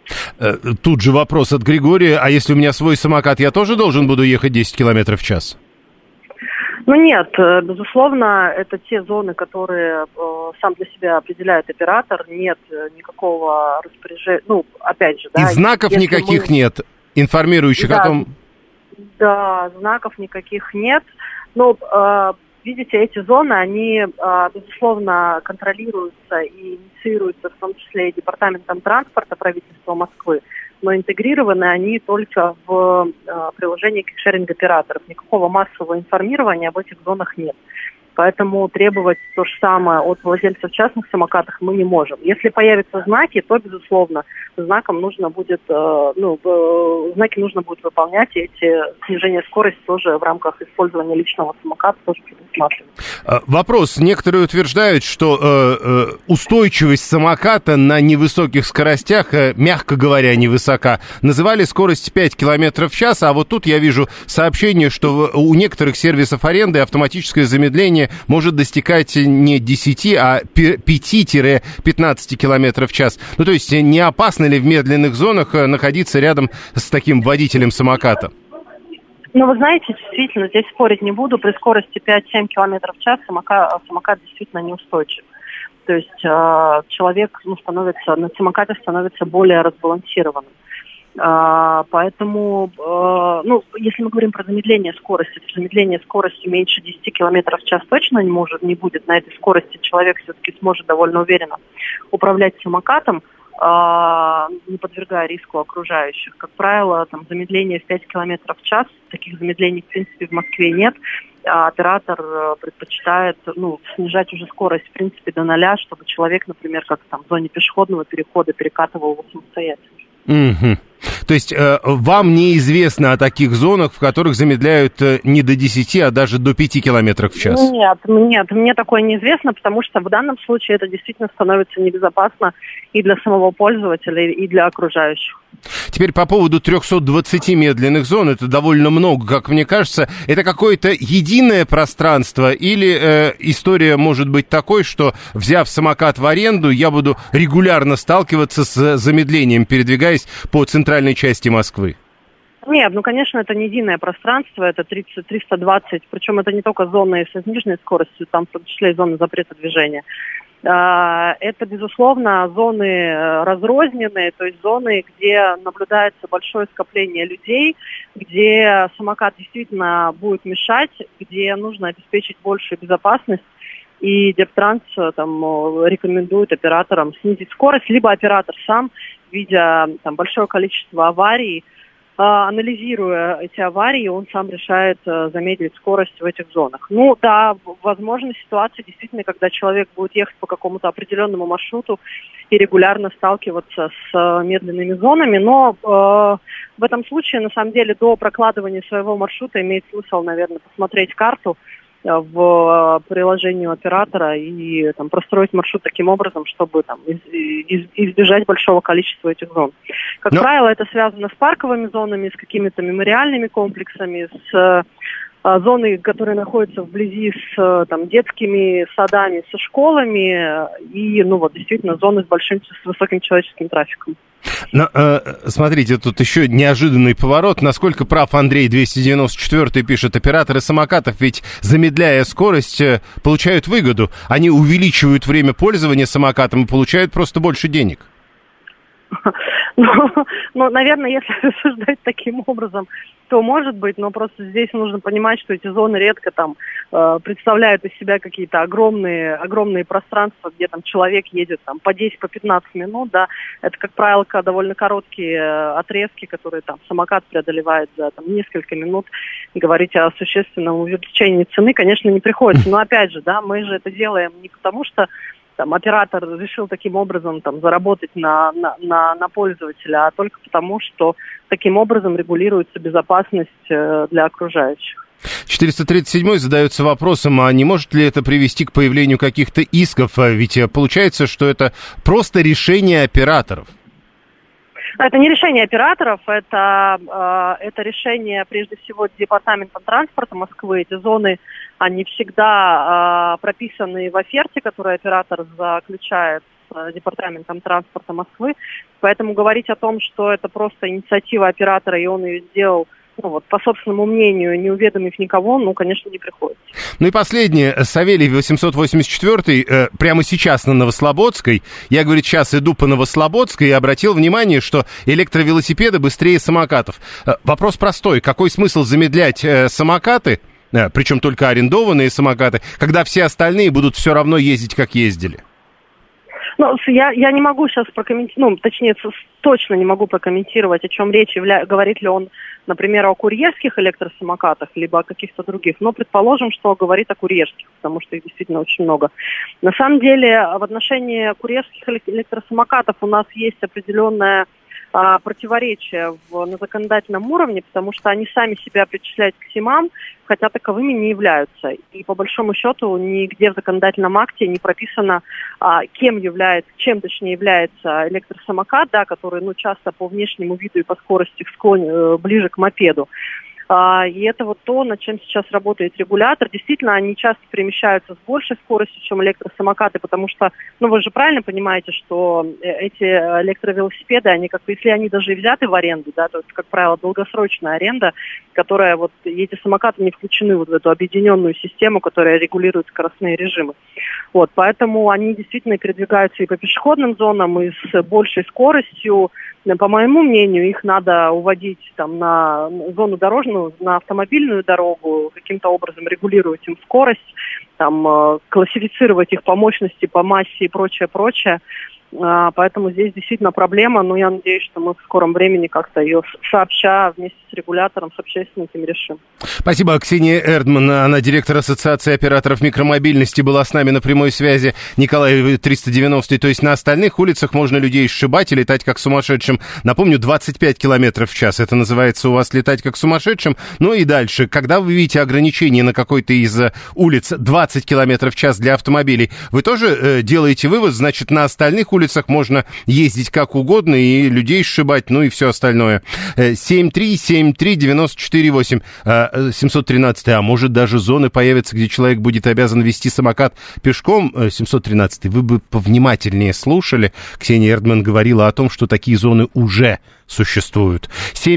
Тут же вопрос от Григория: а если у меня свой самокат, я тоже должен буду ехать 10 км в час? Ну нет, безусловно, это те зоны, которые сам для себя определяет оператор, нет никакого распоряжения, ну, опять же, да. И знаков никаких нет, информирующих о том... Да, знаков никаких нет, но... Видите, эти зоны, они, безусловно, контролируются и инициируются, в том числе и Департаментом транспорта правительства Москвы, но интегрированы они только в приложении кикшеринг-операторов. Никакого массового информирования об этих зонах нет. Поэтому требовать то же самое от владельцев частных самокатов мы не можем. Если появятся знаки, то, безусловно, знаком нужно будет, знаки нужно будет выполнять, и эти снижение скорости тоже в рамках использования личного самоката тоже предусматривается. Вопрос. Некоторые утверждают, что устойчивость самоката на невысоких скоростях, мягко говоря, невысока. Называли скорость 5 км в час, а вот тут я вижу сообщение, что у некоторых сервисов аренды автоматическое замедление может достигать не 10, а 5-15 км в час. Ну, то есть не опасно ли в медленных зонах находиться рядом с таким водителем самоката? Ну, вы знаете, действительно, здесь спорить не буду. При скорости 5-7 км в час самокат действительно неустойчив. То есть человек на самокате становится более разбалансированным. Поэтому, если мы говорим про замедление скорости, то замедление скорости меньше 10 км в час точно не будет. На этой скорости человек все-таки сможет довольно уверенно управлять самокатом, не подвергая риску окружающих. Как правило, замедление в 5 км в час, таких замедлений, в принципе, в Москве нет. Оператор предпочитает снижать уже скорость, в принципе, до 0, чтобы человек, например, как в зоне пешеходного перехода перекатывал его самостоятельно.
То есть вам неизвестно о таких зонах, в которых замедляют не до 10, а даже до 5 километров в час?
Нет, мне такое неизвестно, потому что в данном случае это действительно становится небезопасно и для самого пользователя, и для окружающих.
Теперь по поводу 320 медленных зон, это довольно много, как мне кажется. Это какое-то единое пространство или история может быть такой, что, взяв самокат в аренду, я буду регулярно сталкиваться с замедлением, передвигаясь по центральной части Москвы?
Нет, конечно, это не единое пространство, это 320, причем это не только зоны со сниженной скоростью, там в том числе и зоны запрета движения. Это, безусловно, зоны разрозненные, то есть зоны, где наблюдается большое скопление людей, где самокат действительно будет мешать, где нужно обеспечить большую безопасность, и Дептранс рекомендует операторам снизить скорость, либо оператор сам, видя большое количество аварий, анализируя эти аварии, он сам решает замедлить скорость в этих зонах. Возможны ситуации, действительно, когда человек будет ехать по какому-то определенному маршруту и регулярно сталкиваться с медленными зонами, но в этом случае, на самом деле, до прокладывания своего маршрута имеет смысл, наверное, посмотреть карту в приложении оператора и простроить маршрут таким образом, чтобы избежать большого количества этих зон. Как правило, это связано с парковыми зонами, с какими-то мемориальными комплексами, с зоной, которые находятся вблизи с детскими садами, со школами и, действительно, зоны с высоким человеческим трафиком.
Но, смотрите, тут еще неожиданный поворот. Насколько прав Андрей 294 пишет, операторы самокатов ведь, замедляя скорость, получают выгоду. Они увеличивают время пользования самокатом и получают просто больше денег.
Наверное, если рассуждать таким образом, то может быть, но просто здесь нужно понимать, что эти зоны редко представляют из себя какие-то огромные пространства, где человек едет по 10-15 минут, да, это, как правило, довольно короткие отрезки, которые самокат преодолевает за несколько минут, и говорить о существенном увеличении цены, конечно, не приходится, но опять же, да, мы же это делаем не потому, что оператор решил таким образом заработать на пользователя, а только потому, что таким образом регулируется безопасность для окружающих.
437-й задается вопросом, а не может ли это привести к появлению каких-то исков? Ведь получается, что это просто решение операторов.
Это не решение операторов, это решение, прежде всего, Департамента транспорта Москвы. Эти зоны, они всегда прописаны в оферте, которую оператор заключает с Департаментом транспорта Москвы. Поэтому говорить о том, что это просто инициатива оператора, и он ее сделал по собственному мнению, не уведомив никого, конечно, не приходится.
И последнее. Савелий 884 прямо сейчас на Новослободской. Я, говорит, сейчас иду по Новослободской и обратил внимание, что электровелосипеды быстрее самокатов. Вопрос простой. Какой смысл замедлять самокаты, причем только арендованные самокаты, когда все остальные будут все равно ездить, как ездили?
Я не могу сейчас прокомментировать, точно не могу прокомментировать, о чем речь, говорит ли он, например, о курьерских электросамокатах, либо о каких-то других. Но предположим, что говорит о курьерских, потому что их действительно очень много. На самом деле, в отношении курьерских электросамокатов у нас есть определенное противоречия на законодательном уровне, потому что они сами себя причисляют к СИМам, хотя таковыми не являются. И по большому счету нигде в законодательном акте не прописано, чем является электросамокат, да, который часто по внешнему виду и по скорости ближе к мопеду. И это то, над чем сейчас работает регулятор. Действительно, они часто перемещаются с большей скоростью, чем электросамокаты, потому что, вы же правильно понимаете, что эти электровелосипеды, если они даже и взяты в аренду, да, то это, как правило, долгосрочная аренда, которая, эти самокаты не включены в эту объединенную систему, которая регулирует скоростные режимы. Поэтому они действительно передвигаются и по пешеходным зонам, и с большей скоростью. По моему мнению, их надо уводить на зону дорожную, на автомобильную дорогу, каким-то образом регулировать им скорость, классифицировать их по мощности, по массе и прочее. Поэтому здесь действительно проблема, но я надеюсь, что мы в скором времени как-то ее сообща вместе с регулятором, с общественниками решим.
Спасибо. Ксения Эрдман, она директор Ассоциации операторов микромобильности, была с нами на прямой связи. Николай 390, то есть на остальных улицах можно людей сшибать и летать как сумасшедшим. Напомню, 25 километров в час. Это называется у вас летать как сумасшедшим. Ну и дальше. Когда вы видите ограничение на какой-то из улиц 20 километров в час для автомобилей, вы тоже делаете вывод, значит, на остальных улицах можно ездить как угодно и людей сшибать, ну и все остальное. 7373948, 713, а может даже зоны появятся, где человек будет обязан вести самокат пешком. 713, вы бы повнимательнее слушали. Ксения Эрдман говорила о том, что такие зоны уже существуют.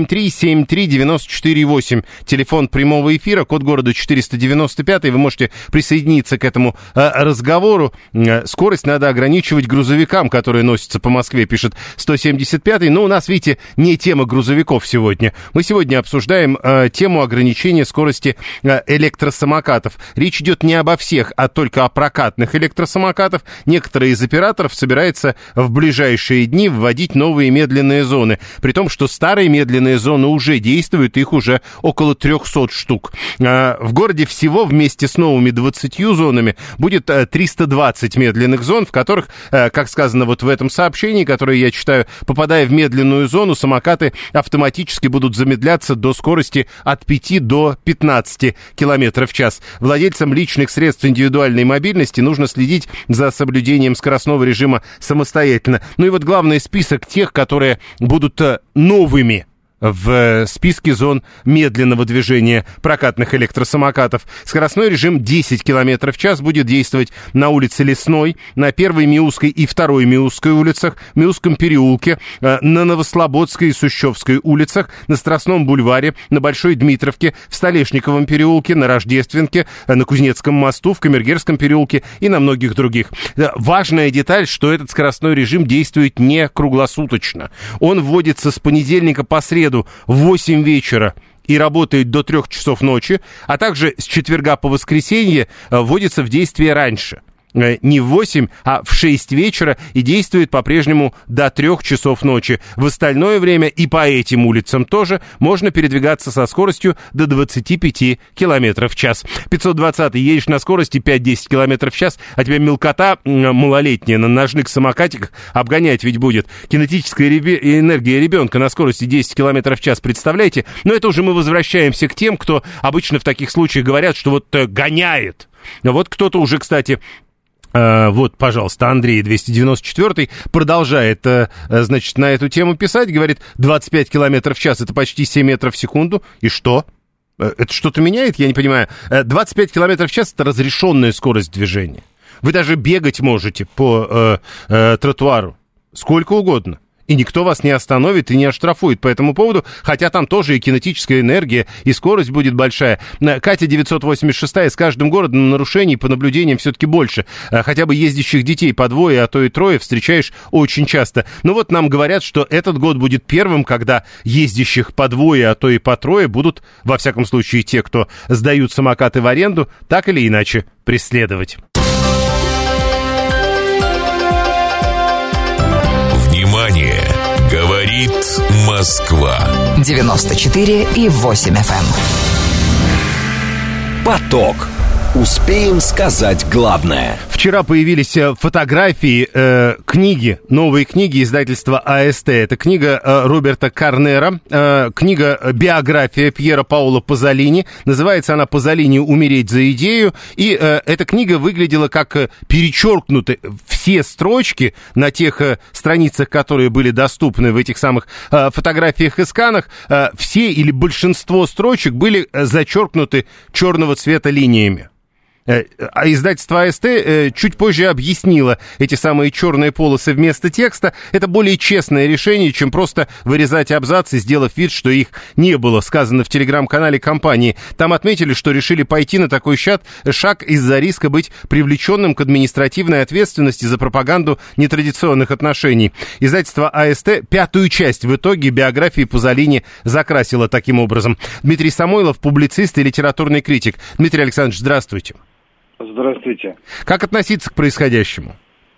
7373948, телефон прямого эфира, код города 495, вы можете присоединиться к этому разговору. Скорость надо ограничивать грузовикам, которые носятся по Москве, пишет 175-й. Но у нас, видите, не тема грузовиков сегодня. Мы сегодня обсуждаем тему ограничения скорости электросамокатов. Речь идет не обо всех, а только о прокатных электросамокатах. Некоторые из операторов собираются в ближайшие дни вводить новые медленные зоны. При том, что старые медленные зоны уже действуют, их уже около 300 штук. В городе всего вместе с новыми 20 зонами будет 320 медленных зон, в которых, как сказано вот в этом сообщении, которое я читаю, попадая в медленную зону, самокаты автоматически будут замедляться до скорости от 5 до 15 км в час. Владельцам личных средств индивидуальной мобильности нужно следить за соблюдением скоростного режима самостоятельно. Ну и вот главный список тех, которые будут новыми в списке зон медленного движения прокатных электросамокатов. Скоростной режим 10 км в час будет действовать на улице Лесной, на 1-й Миусской и 2-й Миусской улицах, Миусском переулке, на Новослободской и Сущевской улицах, на Страстном бульваре, на Большой Дмитровке, в Столешниковом переулке, на Рождественке, на Кузнецком мосту, в Камергерском переулке и на многих других. Важная деталь, что этот скоростной режим действует не круглосуточно. Он вводится с понедельника по среду в 8 вечера и работает до 3 часов ночи, а также с четверга по воскресенье вводится в действие раньше. Не в 8, а в 6 вечера и действует по-прежнему до 3 часов ночи. В остальное время и по этим улицам тоже можно передвигаться со скоростью до 25 км в час. 520 едешь на скорости 5-10 км в час, а тебя мелкота малолетняя на ножных самокатиках обгонять ведь будет. Кинетическая энергия ребенка на скорости 10 км в час, представляете? Но это уже мы возвращаемся к тем, кто обычно в таких случаях говорят, что вот гоняет. Вот кто-то уже, кстати... Вот, пожалуйста, Андрей 294 продолжает, значит, на эту тему писать, говорит, 25 километров в час, это почти 7 метров в секунду, и что? Это что-то меняет? Я не понимаю. 25 километров в час – это разрешенная скорость движения. Вы даже бегать можете по тротуару сколько угодно. И никто вас не остановит и не оштрафует по этому поводу, хотя там тоже и кинетическая энергия, и скорость будет большая. Катя 986, с каждым годом нарушений по наблюдениям все-таки больше. Хотя бы ездящих детей по двое, а то и трое встречаешь очень часто. Но вот нам говорят, что этот год будет первым, когда ездящих по двое, а то и по трое будут, во всяком случае, те, кто сдают самокаты в аренду, так или иначе преследовать.
Внимание! Говорит Москва.
94,8 FM.
Поток. Успеем сказать главное.
Вчера появились фотографии книги, новые книги издательства АСТ. Это книга Роберта Карнера, книга «Биография» Пьера Паоло Пазолини. Называется она «Пазолини. Умереть за идею». И эта книга выглядела как перечеркнуты все строчки на тех страницах, которые были доступны в этих самых фотографиях и сканах. Все или большинство строчек были зачеркнуты черного цвета линиями. А издательство АСТ чуть позже объяснило эти самые черные полосы вместо текста. Это более честное решение, чем просто вырезать абзацы, сделав вид, что их не было, сказано в телеграм-канале компании. Там отметили, что решили пойти на такой шаг из-за риска быть привлеченным к административной ответственности за пропаганду нетрадиционных отношений. Издательство АСТ 5-ю часть в итоге биографии Пазолини закрасило таким образом. Дмитрий Самойлов, публицист и литературный критик. Дмитрий Александрович, здравствуйте.
Здравствуйте.
Как относиться к происходящему?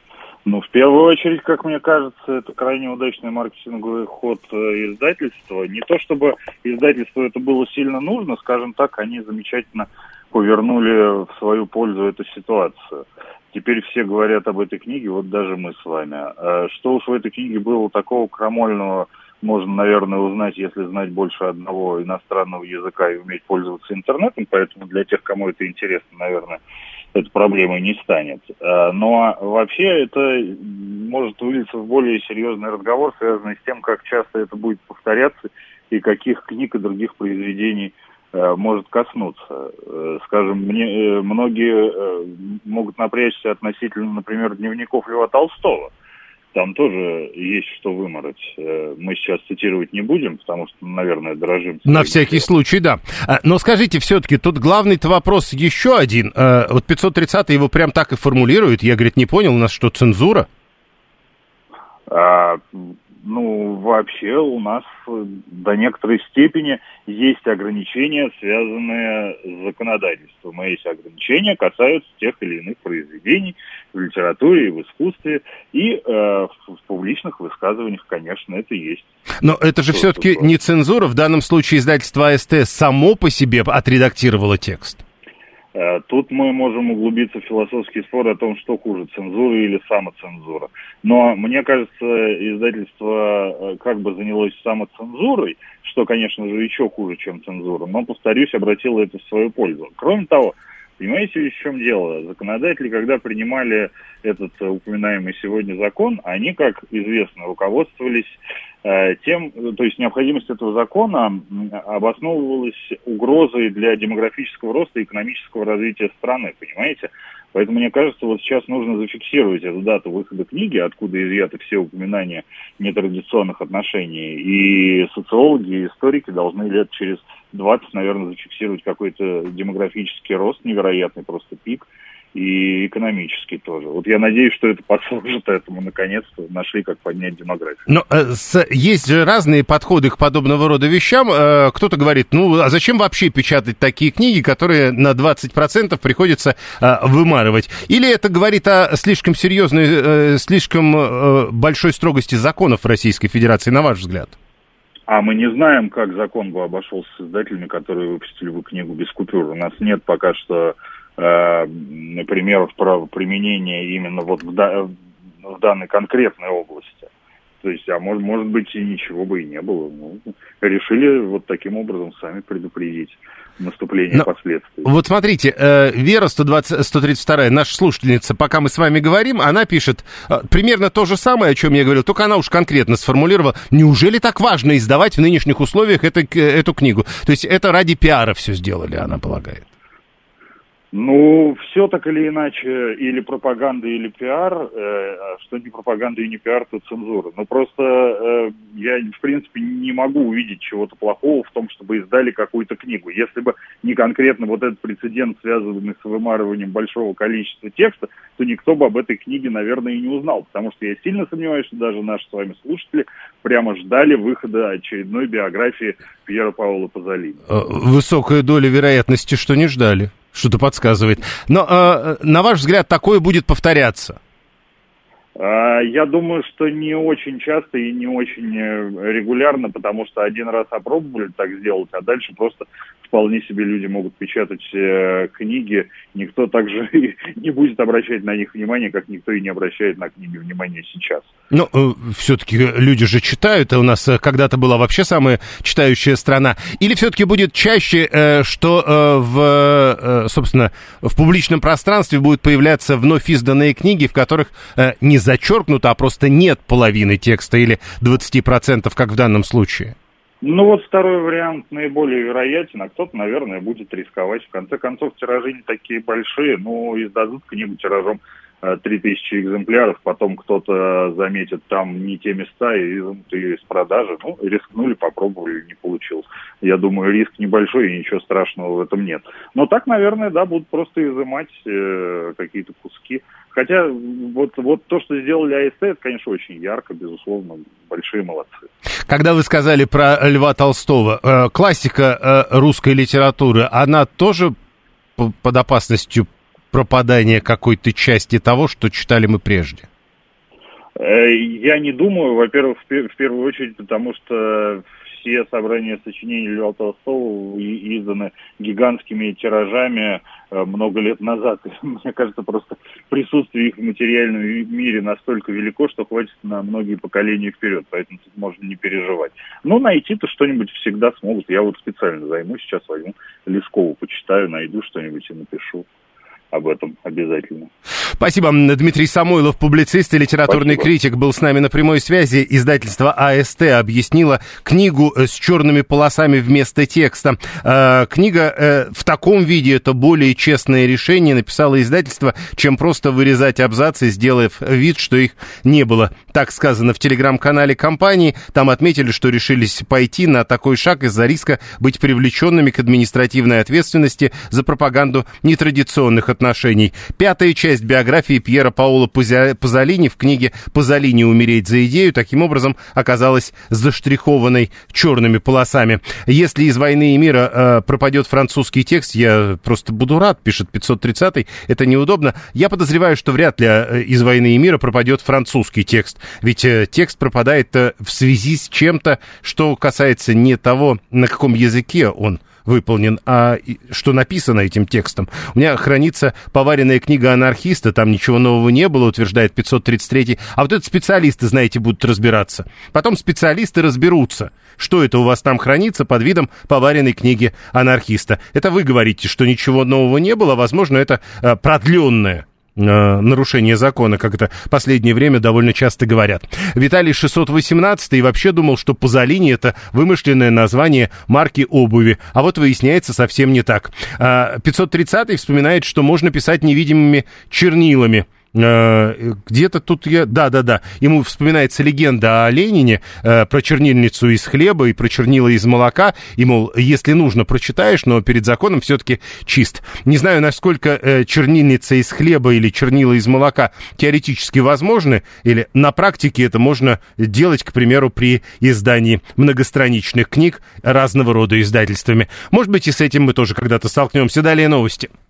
Ну, в первую очередь, как мне кажется, это крайне удачный маркетинговый ход издательства. Не то чтобы издательству это было сильно нужно, скажем так, они замечательно повернули в свою пользу эту ситуацию. Теперь все говорят об этой книге, вот даже мы с вами. Что уж в этой книге было такого крамольного, можно, наверное, узнать, если знать больше одного иностранного языка и уметь пользоваться интернетом, поэтому для тех, кому это интересно, наверное, эта проблема не станет. Но вообще это может вылиться в более серьезный разговор, связанный с тем, как часто это будет повторяться и каких книг и других произведений может коснуться. Скажем, многие могут напрячься относительно, например, дневников Льва Толстого. Там тоже есть что вымороть. Мы сейчас цитировать не будем, потому что, наверное, дорожим.
На всякий случай, да. Но скажите, все-таки, тут главный-то вопрос еще один. Вот 530-й его прям так и формулирует. Я, говорит, не понял, у нас что, цензура?
Ну, вообще у нас до некоторой степени есть ограничения, связанные с законодательством. И эти ограничения касаются тех или иных произведений в литературе и в искусстве, и в публичных высказываниях, конечно, это есть.
Но это же все-таки не цензура. В данном случае издательство АСТ само по себе отредактировало текст.
Тут мы можем углубиться в философский спор о том, что хуже, цензура или самоцензура. Но мне кажется, издательство как бы занялось самоцензурой, что, конечно же, еще хуже, чем цензура, но, повторюсь, обратило это в свою пользу. Кроме того, понимаете, в чем дело? Законодатели, когда принимали этот упоминаемый сегодня закон, они, как известно, руководствовались тем, то есть необходимость этого закона обосновывалась угрозой для демографического роста и экономического развития страны, понимаете? Поэтому, мне кажется, вот сейчас нужно зафиксировать эту дату выхода книги, откуда изъяты все упоминания нетрадиционных отношений, и социологи и историки должны лет через 20, наверное, зафиксировать какой-то демографический рост, невероятный просто пик, и экономический тоже. Вот я надеюсь, что это послужит этому, наконец-то нашли, как поднять демографию.
Но есть же разные подходы к подобного рода вещам. Кто-то говорит, ну, а зачем вообще печатать такие книги, которые на 20% приходится вымарывать? Или это говорит о слишком серьезной, слишком большой строгости законов в Российской Федерации, на ваш взгляд?
А мы не знаем, как закон бы обошелся с издателями, которые выпустили бы книгу без купюр. У нас нет пока что примеров правоприменения именно вот в данной конкретной области. То есть, а может быть, и ничего бы и не было. Ну, решили вот таким образом сами предупредить наступление последствий.
Вот смотрите, Вера 132, наша слушательница, пока мы с вами говорим, она пишет примерно то же самое, о чем я говорил, только она уж конкретно сформулировала. Неужели так важно издавать в нынешних условиях эту книгу? То есть это ради пиара все сделали, она полагает.
Ну, все так или иначе, или пропаганда, или пиар. Что не пропаганда и не пиар, то цензура. Ну, просто я, в принципе, не могу увидеть чего-то плохого в том, чтобы издали какую-то книгу. Если бы не конкретно вот этот прецедент, связанный с вымарыванием большого количества текста, то никто бы об этой книге, наверное, и не узнал. Потому что я сильно сомневаюсь, что даже наши с вами слушатели прямо ждали выхода очередной биографии Пьера Паоло Пазолини.
Высокая доля вероятности, что не ждали. Что-то подсказывает. Но, на ваш взгляд, такое будет повторяться?
Я думаю, что не очень часто и не очень регулярно, потому что один раз опробовали так сделать, а дальше просто вполне себе люди могут печатать книги. Никто также не будет обращать на них внимание, как никто и не обращает на книги внимания сейчас.
Ну, все-таки люди же читают, и у нас когда-то была вообще самая читающая страна. Или все-таки будет чаще, что, собственно, в публичном пространстве будут появляться вновь изданные книги, в которых не зачеркнуто, а просто нет половины текста или 20%, как в данном случае?
Ну вот второй вариант наиболее вероятен, а кто-то, наверное, будет рисковать. В конце концов, тиражи не такие большие, но издадут книгу тиражом 3000 экземпляров, потом кто-то заметит там не те места и изымут ее из продажи. Ну, рискнули, попробовали, не получилось. Я думаю, риск небольшой и ничего страшного в этом нет. Но так, наверное, да, будут просто изымать какие-то куски. Хотя вот то, что сделали АСТ, это, конечно, очень ярко, безусловно, большие молодцы.
Когда вы сказали про Льва Толстого, классика русской литературы, она тоже под опасностью пропадания какой-то части того, что читали мы прежде?
Я не думаю, во-первых, в первую очередь, потому что все собрания сочинений Льва Толстого изданы гигантскими тиражами много лет назад. Мне кажется, просто присутствие их в материальном мире настолько велико, что хватит на многие поколения вперед, поэтому тут можно не переживать. Но найти-то что-нибудь всегда смогут. Я вот специально займусь, сейчас возьму Лескову, почитаю, найду что-нибудь и напишу об этом обязательно.
Спасибо. Дмитрий Самойлов, публицист и литературный критик, был с нами на прямой связи. Издательство АСТ объяснило книгу с черными полосами вместо текста. Книга в таком виде — это более честное решение, написало издательство, чем просто вырезать абзацы, сделав вид, что их не было. Так сказано в телеграм-канале компании. Там отметили, что решились пойти на такой шаг из-за риска быть привлеченными к административной ответственности за пропаганду нетрадиционных отношений. 5-я часть биографии Пьера Паоло Пазолини в книге «Пазолини. Умереть за идею» таким образом оказалась заштрихованной черными полосами. Если из «Войны и мира» пропадет французский текст, я просто буду рад, пишет 530-й, это неудобно. Я подозреваю, что вряд ли из «Войны и мира» пропадет французский текст, ведь текст пропадает в связи с чем-то, что касается не того, на каком языке он выполнен, а что написано этим текстом. У меня хранится поваренная книга анархиста, там ничего нового не было, утверждает 533-й. А вот это специалисты, знаете, будут разбираться. Потом специалисты разберутся, что это у вас там хранится под видом поваренной книги анархиста. Это вы говорите, что ничего нового не было, возможно, это продленное нарушение закона, как это в последнее время довольно часто говорят. Виталий 618 и вообще думал, что Пазолини — это вымышленное название марки обуви, а вот выясняется совсем не так. 530-й вспоминает, что можно писать невидимыми чернилами. Где-то тут я... Да. Ему вспоминается легенда о Ленине про чернильницу из хлеба и про чернила из молока. И, мол, если нужно, прочитаешь, но перед законом все-таки чист. Не знаю, насколько чернильница из хлеба или чернила из молока теоретически возможны, или на практике это можно делать, к примеру, при издании многостраничных книг разного рода издательствами. Может быть, и с этим мы тоже когда-то столкнемся. Далее новости.